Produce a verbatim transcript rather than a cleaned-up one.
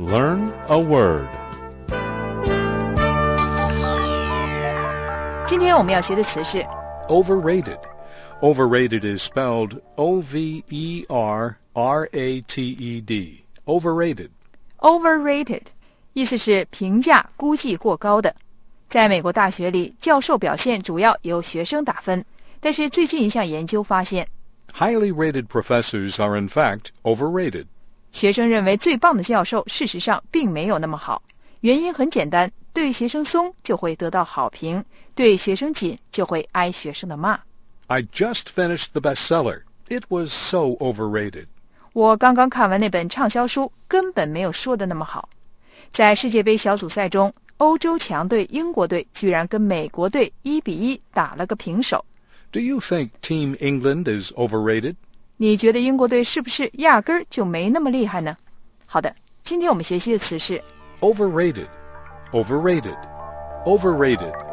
Learn a word. 今天我们要学的词是 Overrated. Overrated is spelled O V E R R A T E D. Overrated. overrated， 意思是评价估计过高的。在美国大学里，教授表现主要由学生打分，但是最近一项研究发现 Highly rated professors are in fact overrated. 学生认为最棒的教授事实上并没有那么好，原因很简单，对学生松就会得到好评，对学生紧就会挨学生的骂。 I just finished the bestseller. It was so overrated. 我刚刚看完那本畅销书，根本没有说的那么好。在世界杯小组赛中，欧洲强队英国队居然跟美国队一比一打了个平手。 Do you think Team England is overrated? 你觉得英国队是不是压根儿就没那么厉害呢？好的，今天我们学习的词是 Overrated. Overrated. Overrated.